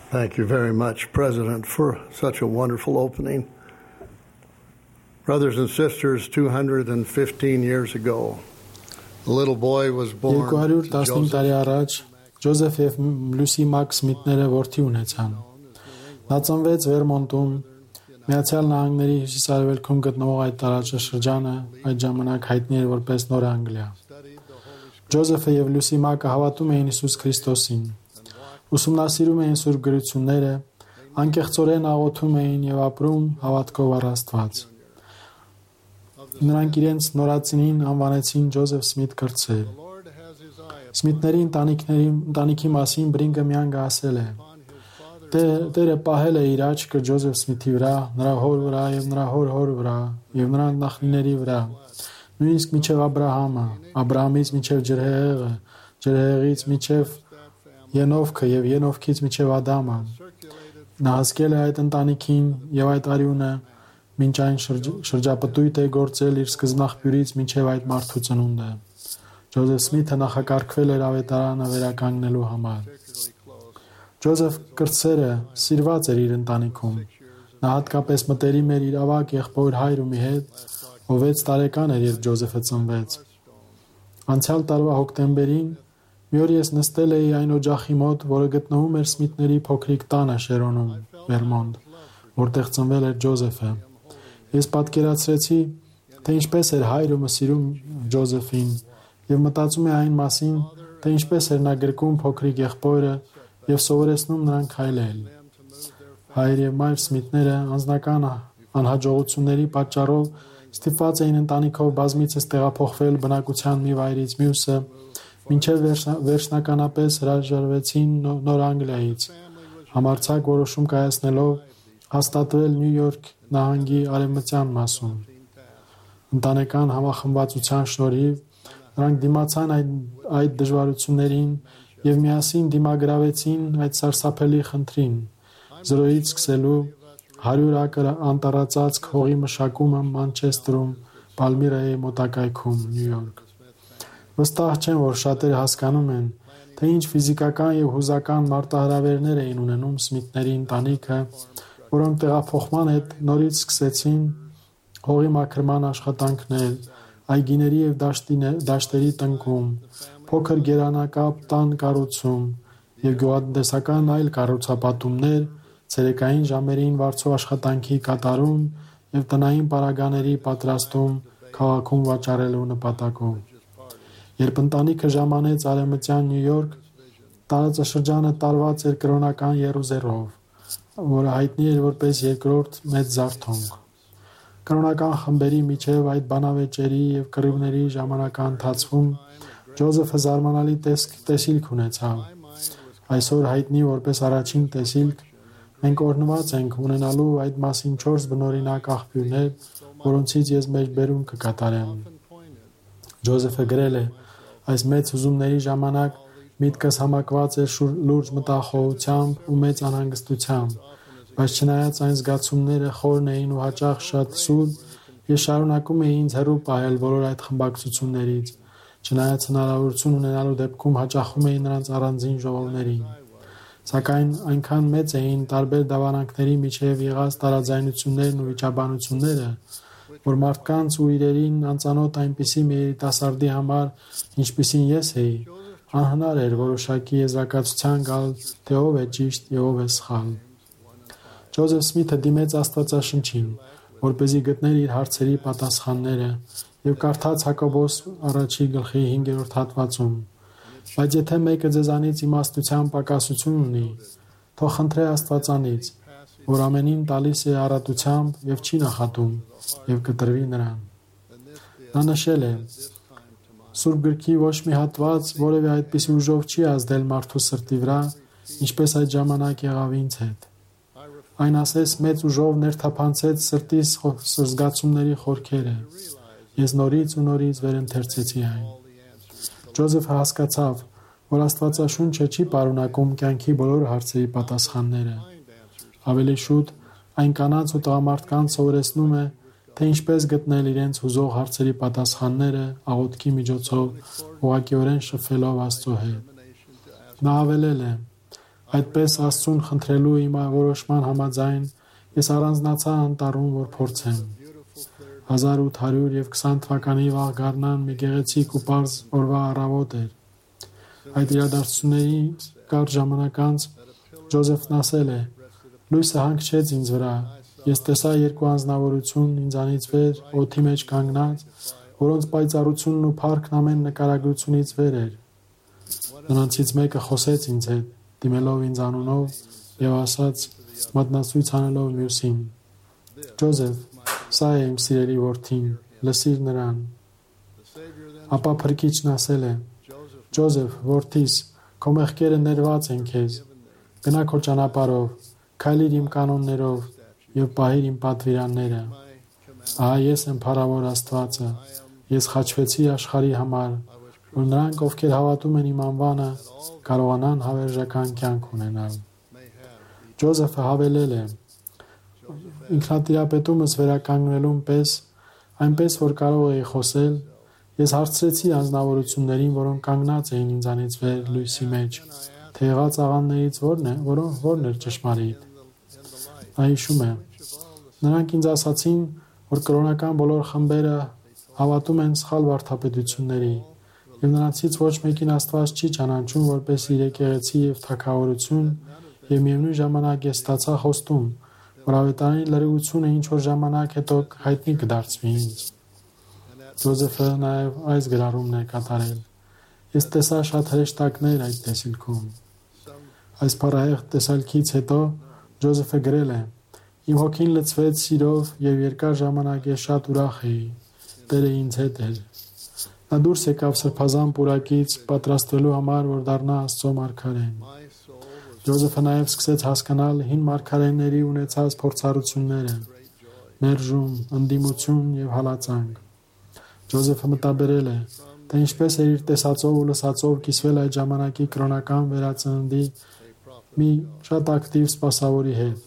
Thank you very much, President, for such a wonderful opening. Brothers and sisters, 215 years ago, a little boy was born. 215 տարի առաջ Ջոզեֆ եւ Լուսի Մակ Սմիթները որդի ունեցան։ Նա ծնվեց Վերմոնտում, Միացյալ Նահանգների հյուսիսարևելքում գտնվող այդ տարածաշրջանը այդ ժամանակ հայտնի էր որպես Նոր Անգլիա։ Ջոզեֆը եւ Լուսի Մակը հավատում էին Հիսուս Քրիստոսին, ուսումնասիրում էին Սուրբ Գրությունները, անկեղծորեն աղոթում էին եւ ապրում հավատքով առ Աստված։ Նրանք իրենց նորածինին անվանեցին Ջոզեֆ Սմիթ կրտսեր։ Սմիթների ընտանիքի մասին Բրինգը Միանգը ասել է. Տերը պահել է իր աչքը Ջոզեֆ Սմիթի վրա, նրա հոր վրա եւ նրա հոր վրա եւ նրա նախնիների վրա, նույնիսկ մինչեւ Աբրահամը, Աբրահամից մինչեւ Ջրհեղեղը, Ջրհեղեղից մինչեւ Ենովքը եւ Ենովքից մինչեւ Ադամը։ Նա հասկել է այդ ընտանիքին եւ այդ արյունը մինչ այն շրջապտույտ է գործել իր սկզբնաղբյուրից մինչև այդ մարդու ծնունդը։ Ջոզեֆ Սմիթը նախակարգվել էր ավետարանը վերականգնելու համար։ Ջոզեֆ կրտսերը սիրված էր իր ընտանիքում։ Նա հատկապես մտերիմ էր իր ավագ եղբոր Հայրումի հետ, ով 6 տարեկան էր, երբ Ջոզեֆը ծնվեց։ Անցյալ տարվա հոկտեմբերին մի օր ես նստել էի այն օջախի մոտ, որը գտնվում էր Սմիթների փոքրիկ տանը Շերոնում, Վերմոնտ, որտեղ ծնվել էր Ջոզեֆը։ Ես պատկերացրեցի, թե ինչպես էր Հայրումը սիրում Ջոզեֆին եւ մտածում եմ այն մասին, թե ինչպես էր նա գրկում փոքրիկ եղբորը եւ սովորեցնում նրան քայլել։ Հայր եւ մայր Սմիթները անձնական անհաջողությունների պատճառով ստիպված էին ընտանիքով բազմիցս տեղափոխվել բնակության մի վայրից մյուսը, մինչև վերջնականապես հրաժարվեցին Նոր Անգլիայից, համարձակ որոշում կայացնելով հաստատվել Նյու Յորք նահանգի արևմտյան մասում։ Ընտանեկան համախմբվածության շնորհիվ նրանք դիմացան այդ դժվարություններին եւ միասին դիմագրավեցին այդ սարսափելի խնդրին, զրոյից սկսելու 100 ակր անտառածածկ հողի մշակումը Մանչեսթերում, Պալմիրայի մոտակայքում, Նյու Յորք։ Վստահ չեմ, որ շատերը հասկանում են, թե ինչ ֆիզիկական եւ հուզական մարտահրավերներ էին ունենում Սմիթների ընտանիքը, որոնք տեղափոխման հետ նորից սկսեցին հողի մաքրման աշխատանքներ, այգիների եւ դաշտերի տնկում, փոքր գերանակապ տան կառուցում եւ գյուղատնտեսական այլ կառուցապատումներ, ցերեկային ժամերին վարձու աշխատանքի կատարում եւ տնային պարագաների պատրաստում քաղաքում վաճառելու նպատակով։ Երբ ընտանիքը ժամանեց արևմտյան Նյու Յորք, տարածաշրջանը տարված էր կրոնական եռուզեռով, որը հայտնի էր որպես երկրորդ մեծ զարթոնք։ Կրոնական խմբերի միջև այդ բանավեճերի եւ կռիվների ժամանակահատվածում Ջոզեֆը զարմանալի տեսիլք ունեցավ։ Այսօր հայտնի որպես առաջին տեսիլք, մենք օրհնված ենք ունենալու այդ մասին 4 բնօրինակ աղբյուրներ, որոնցից ես մեջբերում կկատարեմ։ Ջոզեֆը գրել է. այս մեծ հուզումների ժամանակ միտքս համակված էր լուրջ մտախոհությամբ ու մեծ անհանգստությամբ, բայց չնայած այն զգացումները խորն էին ու հաճախ շատ սուր, ես շարունակում էի ինձ հեռու պահել բոլոր այդ խմբակցություններից, չնայած հնարավորություն ունենալու դեպքում հաճախում էի նրանց առանձին ժողովներին։ Սակայն այնքան մեծ էին տարբեր դավանանքների միջև եղած տարաձայնություններն ու վիճաբանությունները, որ մարդկանց ու իրերին անծանոթ այնպիսի մի երիտասարդի համար, ինչպիսին ես էի, անհնար էր որոշակի եզրակացության գալ, թե ով է ճիշտ եւ ով է սխալ։ Ջոզեֆ Սմիթը դիմեց Աստվածաշնչին, որպեսզի գտներ իր հարցերի պատասխանները եւ կարդաց Հակոբոս 1:5 հատվածում. բայց եթե մեկը ձեզանից իմաստության պակասություն ունի, թող խնդրե Աստվածանից, որ ամենին տալիս է առատությամբ եւ չի նախատում, եւ կտրվի նրան։ Նա նշել է. Սուրբ գրքի ոչ մի հատված որևէ այդպիսի ուժով չի ազդել մարդու սրտի վրա, ինչպես այդ ժամանակ եղավ ինձ հետ։ Այն ասես մեծ ուժով ներթափանցեց սրտիս զգացումների խորքերը։ Ես նորից ու նորից վերընթերցեցի այն։ Ջոզեֆը հասկացավ, որ Աստվածաշունչը չի պարունակում կյանքի բոլոր հարցերի պատասխանները։ Ավելի շուտ այն կանանց ու տղամարդկանց սովորեցնում է, թե ինչպես գտնել իրենց հուզող հարցերի պատասխանները աղոթքի միջոցով, ուղղակիորեն շփվելով Աստծո հետ։ Նա ավելել է. Այդպես Աստծուն խնդրելու իմ որոշման համաձայն ես առանձնացա անտառում, որ փորձեմ։ 1820 թվականի վաղ գարնան մի գեղեցիկ ու պարզ օրվա առավոտ էր։ Այդ իրադարձությունների կարճ ժամանակ անց Ջոզեֆն ասել է. «Լույսը հանգչեց ինձ վրա։ Ես տեսա երկու անձնավորություն ինձանից վեր օդի մեջ կանգնած, որոնց պայծառությունն ու փառքն ամեն նկարագրությունից վեր էր։ Նրանցից մեկը խոսեց ինձ հետ, դիմելով ինձ անունով եւ ասաց, մատնացույց անելով մյուսին. «Ջոզեֆ, սա է իմ սիրելի որդին, լսիր նրան»։ Ապա Փրկիչն ասել է. «Ջոզեֆ, որդիս, քո մեղքերը ներված են քեզ։ Գնա քո ճանապարհով, քայլիր իմ կանոններով եւ պահիր իմ պատվիրանները։ Ահա ես եմ փառավոր Աստվածը։ Ես խաչվեցի աշխարհի համար, որ նրանք, ովքեր հավատում են իմ անվանը, կարողանան հավերժական կյանք ունենալ»։ Ջոզեֆը հավելել է. «Ինքնատիրապետումս վերականգնելուն պես, այնպես որ կարող էի խոսել, ես հարցրեցի անձնավորություններին, որոնք կանգնած էին ինձանից վեր լույսի մեջ, թե եղած աղանդներից որն էր ճշմարիտ։ Նա հիշում է. նրանք ինձ ասացին, որ կրոնական բոլոր խմբերը հավատում են սխալ վարդապետությունների, եւ նրանցից ոչ մեկին Աստված չի ճանաչում որպես իր եկեղեցի եւ թագավորություն, եւ միևնույն ժամանակ ես ստացա խոստում, որ ավետարանի լրիվությունը ինչ որ ժամանակ հետո հայտնի կդարձվի ինձ»։ Ջոզեֆը նաեւ այս գրառումն է կատարել. «Ես տեսա շատ հրեշտակներ այդ տեսիլքում»։ Այս փառահեղ տեսալքից հետո Ջոզեֆը գրել է. «Իմ հոգին լցվեց սիրով եւ երկար ժամանակ ես շատ ուրախ էի։ Տերը ինձ հետ էր»։ Նա դուրս եկավ սրբազան պուրակից պատրաստվելու համար, որ դառնա Աստծո մարգարեն։ Ջոզեֆը նաև սկսեց հասկանալ հին մարգարեների ունեցած փորձառությունները՝ մերժում, ընդդիմություն եւ հալածանք։ Ջոզեֆը մտաբերել է, թե ինչպես էր իր տեսածով ու լսածով կիսվել այդ ժամանակի կրոնական վերածննդի մի շատ ակտիվ սպասավորի հետ։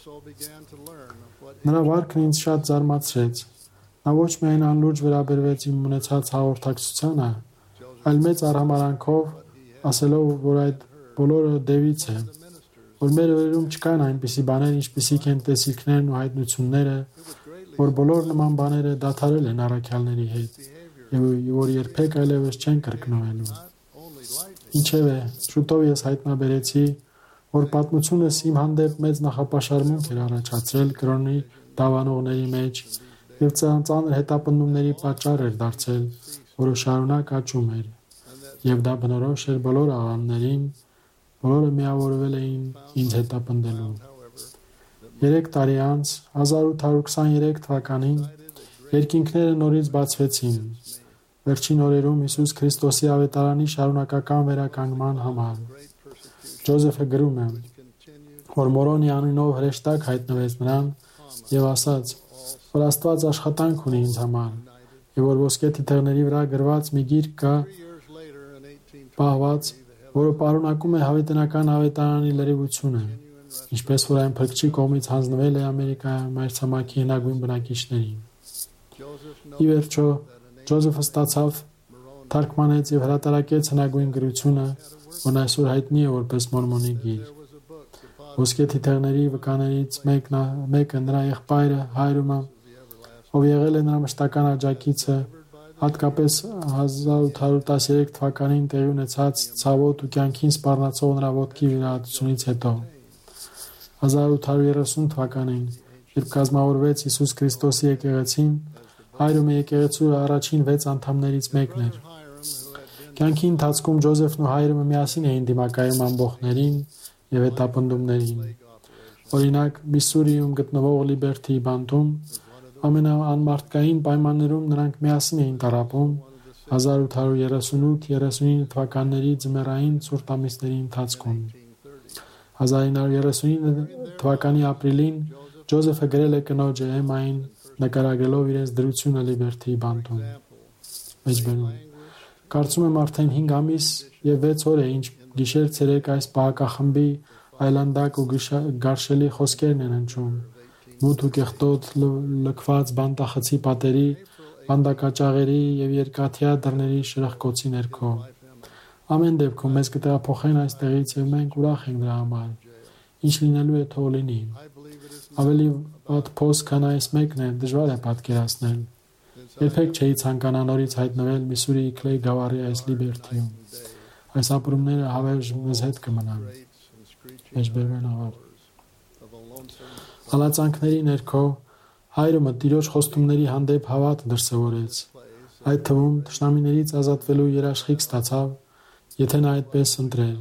Նրա վարքն ինձ շատ զարմացրեց։ Նա ոչ միայն անլուրջ վերաբերվեց իմ ունեցած հաղորդակցությանը, այլ մեծ արհամարանքով ասելով, որ այդ բոլորը դևից է, որ մեր օրերում չկան այնպիսի բաներ, ինչպիսիք են տեսիլքներն ու հայտնությունները, որ բոլոր նման բաները դադարել են առաքյալների հետ եւ որ երբեք այլևս չեն կրկնվելու։ Ինչևէ, շուտով ես հայտնաբերեցի, որ պատմությունս իմ հանդեպ մեծ նախապաշարմունք էր առաջացրել կրոնի դավանողների մեջ եւ ծանր հետապնդումների պատճառ էր դարձել, որը շարունակ աճում էր, եւ դա բնորոշ էր բոլոր աղանդներին, բոլորը միավորվել էին ինձ հետապնդելու։ 3 տարի անց, 1823 թվականին, երկինքները նորից բացվեցին, վերջին օրերում Հիսուս Քրիստոսի ավետարանի շարունակական վերականգնման համար։ Ջոզեֆը գրում է, որ Մորոնի անունով հրեշտակ հայտնվեց նրան եւ ասաց, որ Աստված աշխատանք ունի ինձ համար եւ որ ոսկե թիթեղների վրա գրված մի գիրք կա պահված, որը պարունակում է հավիտենական ավետարանի լրիվությունը, ինչպես որ այն Փրկչի կողմից հանձնվել է Ամերիկայում մայրցամաքի հնագույն բնակիչներին։ Ի վերջո, Ջոզեֆը ստացավ, թարգմանեց եւ հրատարակեց հնագույն գրությունը, որն այսօր հայտնի է որպես Մորմոնի գիր։ Ոսկե թիթեղների վկաներից մեկը նրա եղբայրը Հայրումը, ով եղել է նրա մշտական աջակիցը, հատկապես 1813 թվականին տեղի ունեցած ցավոտ ու կյանքին սպառնացող նրա ոտքի վիրահատությունից հետո։ 1830 թվականին, երբ կազմավորվեց Հիսուս Քրիստոսի եկեղեցին, Հայրումը եկեղեցու առաջին 6 անդամներից մեկն էր։ Կյանքի ընթացքում Ջոզեֆն ու Հայրումը միասին էին դիմակայում ամբոխներին եւ հետապնդումներին։ Օրինակ, Միսսուրիում գտնվող Լիբերթի բանտում ամենաանմարտկային պայմաններում նրանք միասին էին տառապում 1838-39 թվականների ձմեռային ցուրտ ամիսների ընթացքում։ 1939 թվականի ապրիլին Ջոզեֆը գրել է կնոջը Էմային, նկարագրելով իրենց դրությունը Լիբերթի բանտում։ Մեջբերում։ Կարծում եմ արդեն 5 ամիս եւ 6 օր է, ինչ գիշեր-ցերեկ այս պահակախմբի այլանդակ ու գարշելի խոսքերն են հնչում։ Մութ ու կեղտոտ լքված բանտախցի պատերի, բանդակաճաղերի եւ երկաթյա դռների շրխկոցի ներքո։ Ամեն դեպքում մեզ կտեղափոխեն այստեղից եւ մենք ուրախ ենք դրա համար։ Ինչ լինելու է թող լինի։ Ավելի վատ փոս քան այս մեկն է, դժվար է պատկերացնել։ Երբեք չէի ցանկանա նորից հայտնվել Միսուրիի Քլեյ գավառի այս Լիբերթիում։ Այս ապրումները հավերժ մեզ հետ կմնան։ Մեջբերվեն ավար։ Հալածանքների ներքո հայրումը տիրոջ խոստումների հանդեպ հավատ դրսևորեց։ Այդ թվում թշնամիներից ազատվելու երաշխիք ստացավ, եթե նա այդպես ընտրեր։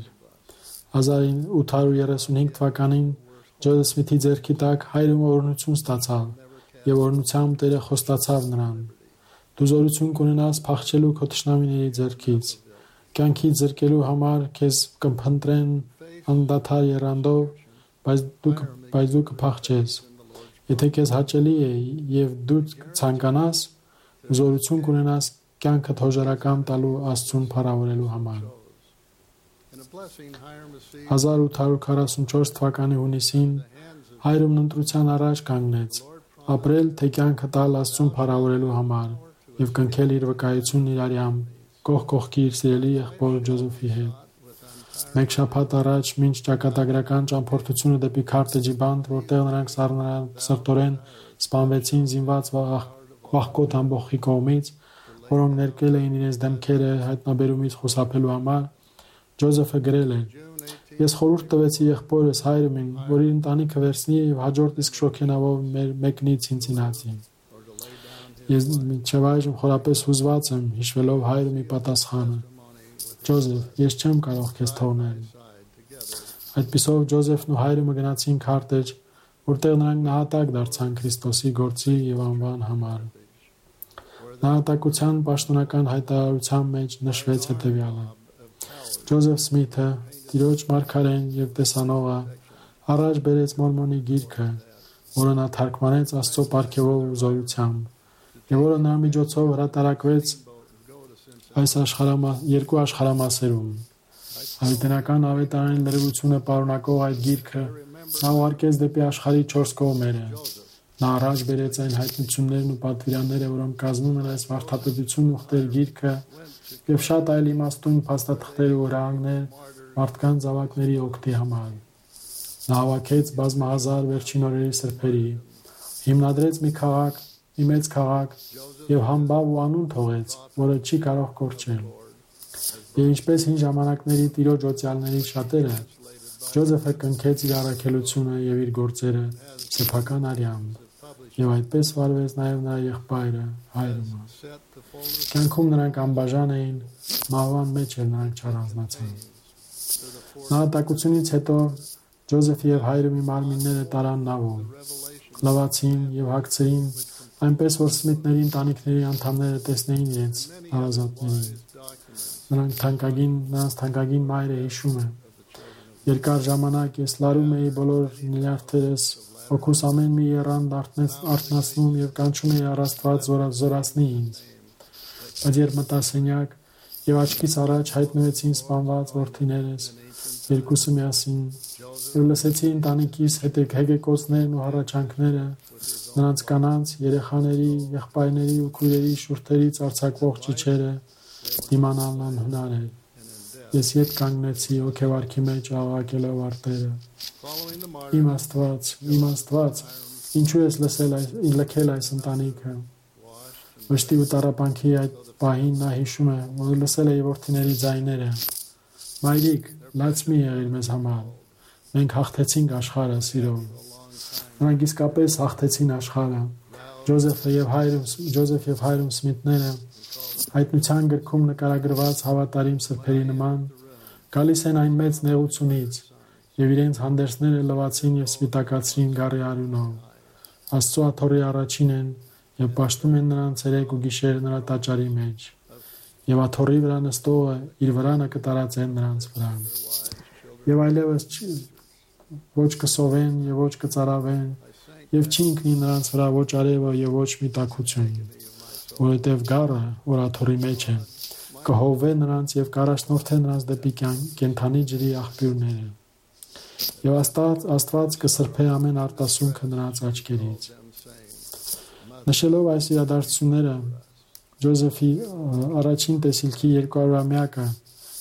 1835 թվականին Ջոզեֆ Սմիթի ձեռքի տակ հայրումը օրհնություն ստացավ եւ օրհնությամբ Տերը խոստացավ նրան. «Դու զորություն կունենաս փախչելու քո թշնամիների ձեռքից, կյանքից զրկելու համար քեզ կփնտրեն անդադար եռանդով, բայց դու կփախչես։ Եթե քեզ հաճելի է եւ դու ցանկանաս, զորություն կունենաս կյանքդ հոժարական տալու Աստծուն փառավորելու համար»։ 1844 թվականի հունիսին հայրումն ընտրության առաջ կանգնեց ապրել, թե կյանքը տալ Աստծուն փառավորելու համար եւ կնքել իր վկայությունն իր արյամբ կողք կողքի իր սիրելի եղբոր Ջոզեֆի հետ։ Մեկ շաբաթ առաջ, մինչ ճակատագրական ճամփորդությունը դեպի Քարտեջի բանտ, որտեղ նրանք սրտորեն սպանվեցին զինված վախկոտ ամբոխի կողմից, որոնք ներկել էին իրենց դեմքերը հայտնաբերումից խուսափելու համար, Ջոզեֆը գրել էր. «Ես խորհուրդ տվեցի եղբորս հայրումին, որ իր ընտանիքը վերցնի եւ հաջորդ իսկ շոգենավով մեկնի Ցինցինատի։ Ես մինչև այժմ խորապես հուզված եմ, հիշվելով հայրումի պատասխանը. Ջոզեֆ, ես չեմ կարող քեզ թողնել»։ Այդպիսով Ջոզեֆն ու հայրումը գնացին Քարտեջ, որտեղ նրանք նահատակ դարձան Քրիստոսի գործի եւ անվան համար։ Նահատակության պաշտոնական հայտարարության մեջ նշվեց հետեւյալը. Ջոզեֆ Սմիթը, Տիրոջ մարգարեն եւ տեսանողը, առաջ բերեց Մորմոնի գիրքը, որը նա թարգմանեց Աստծո պարգևով ու զորությամբ, եւ որը նրա միջոցով հրատարակվեց այս երկու աշխարհամասերում։ Հայտնական ավետարանի լրիվությունը պարունակող այդ գիրքը նա ուղարկեց դեպի աշխարհի 4 կողմերը։ Նա առաջ բերեց այն հայտնություններն ու պատվիրանները, որոնք կազմում են այս վարդապետություն ուխտեր գիրքը եւ շատ այլ իմաստուն փաստաթղթեր ու հրահանգներ մարդկանց զավակների օգտի համար։ Նա հավաքեց բազմահազար վերջին օրերի սրբերի, հիմնադրեց մի քաղաք, մի մեծ քաղաք եւ համբավ ու անուն թողեց, որը չի կարող կորչել։ Եվ ինչպես հին ժամանակների տիրոջ օծյալների շատերը, Ջոզեֆը կնքեց իր առաքելությունը եւ իր գործերը սեփական արյամբ։ Եվ այդպես վարվեց նաև նրա եղբայրը, հայրումը։ Կյանքում նրանք անբաժան էին, մահվան մեջ էլ նրանք չառանձնացան։ Նահատակությունից հետո Ջոզեֆի եւ հայրումի մարմինները տարան նավով, լվացին եւ հագցրին, այնպես որ Սմիթների ընտանիքների անդամները տեսնեին իրենց հարազատներին։ Նրանց թանկագին մայրը հիշում է. «Երկար ժամանակ ես լարում էի բոլոր նյարդերս, հոգուս ամեն մի եռանդ արթնացնում եւ կանչում էի առ Աստված զորացնի ինձ։ Բայց երբ մտա սենյակ եւ աչքիս առաջ հայտնվեցին սպանված որդիներս, երկուսը միասին, եւ լսեցի ընտանիքիս հեկեկոցներն ու հառաչանքները, նրանց կանանց, երեխաների, եղբայրների ու քույրերի շուրթերից արձակվող ճիչերը, դիմանալն անհնար էր։ Ես ետ կանգնեցի հոգեվարքի մեջ աղաղակելով արտերը. Իմ Աստված, ինչու ես լքել այս ընտանիքը։ Վշտի ու տառապանքի այդ պահին նա հիշում է, որ լսել է որդիների ձայները. «Մայրիկ, լաց մի եղիր մեզ համար, մենք հաղթեցինք աշխարհը սիրով»։ Նրանք իսկապես հաղթեցին աշխարհը։ Ջոզեֆ եւ հայրում Սմիթները հայտնության գրքում նկարագրված հավատարիմ սրբերի նման գալիս են այն մեծ նեղությունից եւ իրենց հանդերձները լվացին եւ սպիտակացրին գառի արյունով։ Աստծո աթոռի առաջին են եւ պաշտում են նրան ցերեկ ու գիշեր նրա տաճարի մեջ։ Եվ աթոռի վրա նստողը իր վրանը կտարածեն նրանց վրա։ Եվ այլևս ոչ կսովեն եւ ոչ կծարավեն եւ չի ընկնի նրանց վրա ոչ արևը եւ ոչ մի տաքություն, որովհետեւ գառը, որ աթոռի մեջ է, կհովվե նրանց եւ կառաջնորդե նրանց դեպի կենդանի ջրի աղբյուրները։ Եվ Աստված կսրբե ամեն արտասունքը նրանց աչքերից։ Նշելով այս իրադարձությունները, Ջոզեֆի առաջին տեսիլքի 200-ամյակը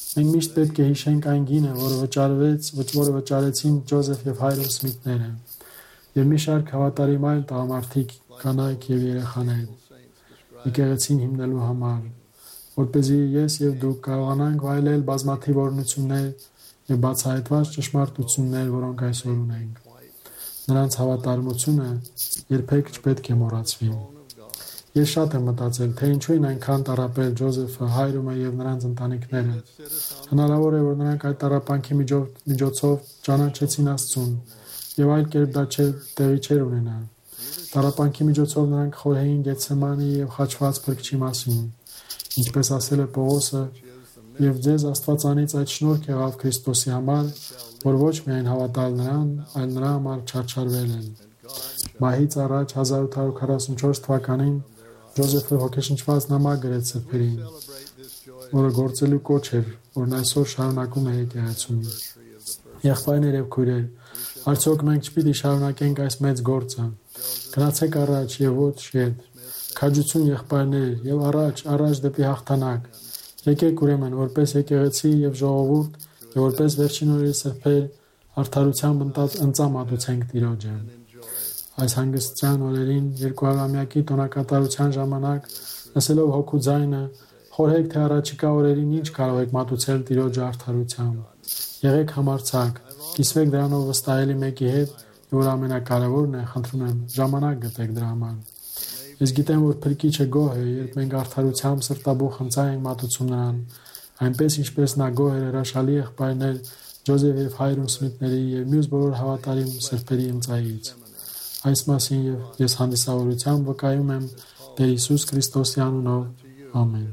Մենք միշտ պետք է հիշենք այն գինը, որը վճարեցին Ջոզեֆ եւ Հայրոն Սմիթները, եւ մի շարք հավատարիմ այլ տղամարդիկ, կանայք եւ երեխաներ եկեղեցին հիմնելու համար, որպեսզի ես եւ դուք կարողանանք վայելել բազմաթիվ օրհնություններ եւ բացահայտված ճշմարտություններ, որոնք այսօր ունենք։ Նրանց հավատարմությունը երբեք չպետք է մոռացվի։ Ես շատ եմ մտածել, թե ինչու են այնքան տառապել Ջոզեֆը, Հայրումը եւ նրանց ընտանիքները։ Հնարավոր է, որ նրանք այդ տառապանքի միջոցով ճանաչեցին Աստծուն եւ այլ կերպ դա տեղի չէր ունենա։ Տառապանքի միջոցով նրանք խորհեին Գեթսեմանի եւ խաչված փրկչի մասին, ինչպես ասել է Պողոսը, եւ ձեզ Աստվածանից այդ շնորհք եղավ Քրիստոսի համար, որ ոչ միայն հավատալ նրան, այլ նրա համար չարչարվել են։ Մահից առաջ 1844 թվականին Ջոզեֆը հոգեշնչված նամակ գրեց սրբերին, որը գործելու կոչ էր, որն այսօր շարունակում է եկեղեցում։ Եղբայրներ եւ քույրեր, արդյոք մենք չպիտի շարունակենք այս մեծ գործը։ Գնացեք առաջ եւ ոչ ետ։ Քաջություն եղբայրներ եւ առաջ դեպի հաղթանակ։ Եկեք ուրեմն որպես եկեղեցի եւ ժողովուրդ եւ որպես վերջին օրերի սրբեր արդարությամբ ընծամատուցենք Տիրոջը։ Այս հանգստյան օրերին 200-ամյակի տոնակատարության ժամանակ լսելով հոգու ձայնը խորհեք թե առաջիկա օրերին ինչ կարող եք մատուցել Տիրոջը արդարությամբ։ Եղեք համարձակ, կիսվեք դրանով վստահելի մեկի հետ, որ ամենակարևորն է, խնդրում եմ, ժամանակ գտեք դրա համար։ Ես գիտեմ, որ Փրկիչը գոհ է, երբ մենք արդարությամբ սրտաբուխ հնձա ենք մատուցում նրան, այնպես ինչպես նա գոհ էր հրաշալի եղբայրներ Ջոզեֆ եւ Հայրոն Սմիթների եւ մյուս բոլոր հավատարիմ սրբերի ընծայից։ Այս մասին ես հանդիսավորությամբ վկայում եմ Տեր Հիսուս Քրիստոսի անունով։ Ամեն։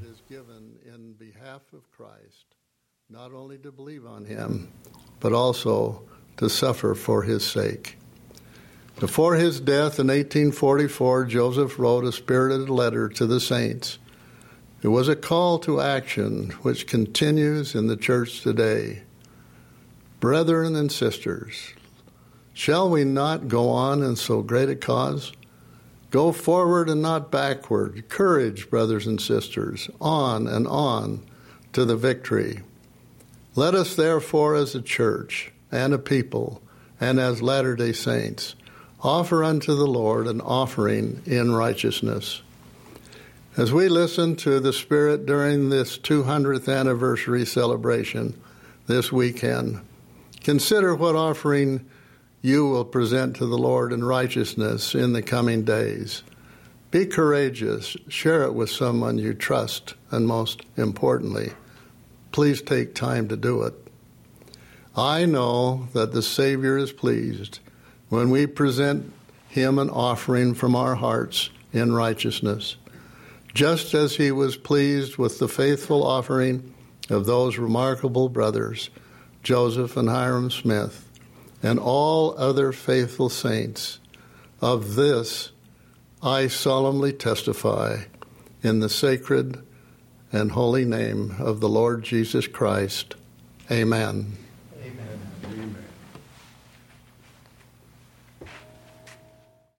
Not only to believe on him, but also to suffer for his sake. Before his death in 1844, Joseph wrote a spirited letter to the saints. It was a call to action which continues in the church today. Brethren and sisters, shall we not go on in so great a cause? Go forward and not backward. Courage, brothers and sisters, on and on to the victory. Let us therefore as a church and a people and as Latter-day Saints offer unto the Lord an offering in righteousness. As we listen to the Spirit during this 200th anniversary celebration this weekend, consider what offering you will present to the Lord in righteousness in the coming days. Be courageous. Share it with someone you trust, and most importantly, please take time to do it. I know that the Savior is pleased when we present him an offering from our hearts in righteousness, just as he was pleased with the faithful offering of those remarkable brothers, Joseph and Hiram Smith, and all other faithful saints. Of this I solemnly testify in the sacred and holy name of the Lord Jesus Christ. Amen.